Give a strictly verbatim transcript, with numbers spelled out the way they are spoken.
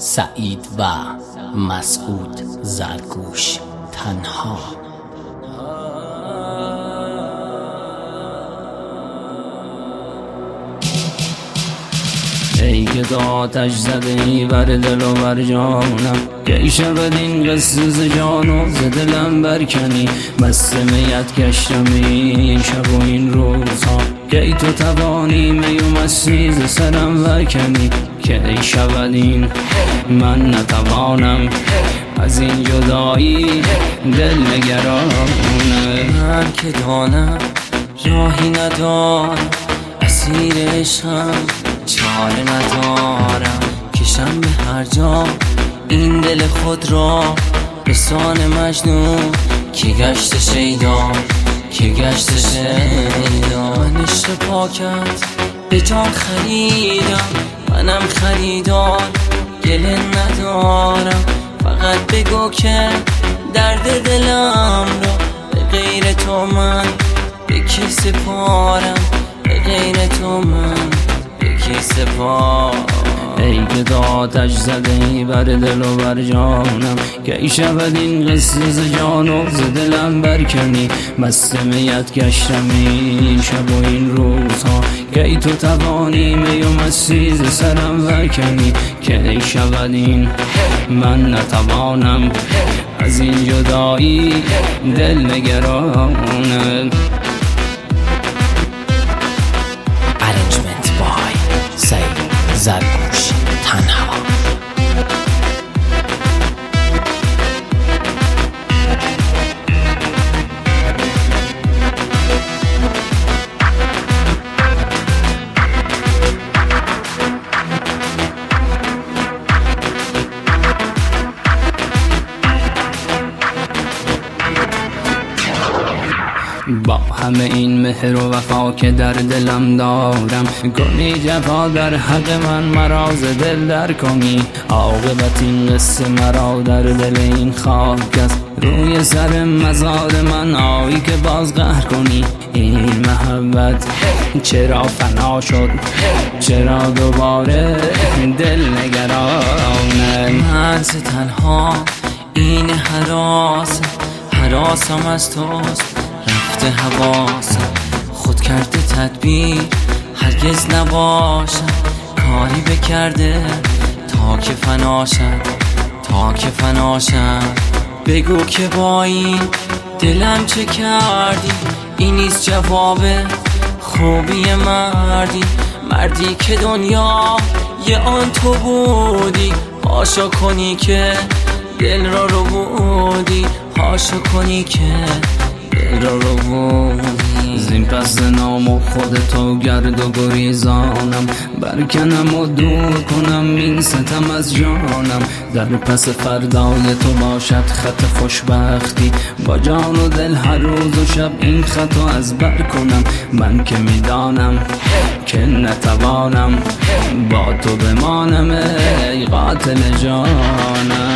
سعید و مسعود زرگوش تنها. ای که تو آتش زده ای بر دل و بر جانم، که ای شود این قصه ز جان و ز دلم برکنی. مست میت گشتم این شب و این روزها، که ای تو توانی می و مستی ز سرم برکنی. که ای شود این من نتوانم از این جدایی دل نگرانم. من که دانم راهی ندارم، اسیر عشقم چاره ندارم. کشم به هر جا این دل خود را به سان مجنون که گشت شیدا، که گشت شیدا. من عشق پاکت به جان خریدم، منم خریدار گله ندارم. فقط بگو که درد دلم را به غیر تو من به کی سپارم، به غیر تو من به کی سپارم. ای که تو آتش زده ای بر دل و بر جانم، که ای شود این قصه ز جان و ز دلم برکنی. مست میت گشتم این شب و این روزها، که ای تو توانی می و مستی ز سرم برکنی. که ای شود این من نتوانم از این جدایی دل نگرانم. Arrangement by سعید زرگوش تنها. با همه این مهر و وفا که در دلم دارم، کنی جفا در حق من مرا ز دل در کنی. عاقبت این قصه مرا در دل این خاک است، روی سر مزار من آیی که باز قهر کنی. این محبت چرا فنا شد، چرا دوباره دل نگرانه. من ز تنها این حراس حراسم از توست، رفته حواسم خود کرده تدبیر هرگز نباشم. کاری بکرده تا که فناشم، تا که فناشم. بگو که با این دلم چه کردی، این نیست جواب خوبی مردی. مردی که دنیا یه آن تو بودی، هاشا کنی که دل را رو بودی، هاشا کنی که دل را رو بودی. زین پس نام و خودتو گرد و گریزانم، برکنم و دور کنم این ستم از جانم. در پس فردای تو باشد خط خوشبختی، با جان و دل هر روز و شب این خطو از بر کنم. من که میدانم که نتوانم با تو بمانم ای قاتل جانم.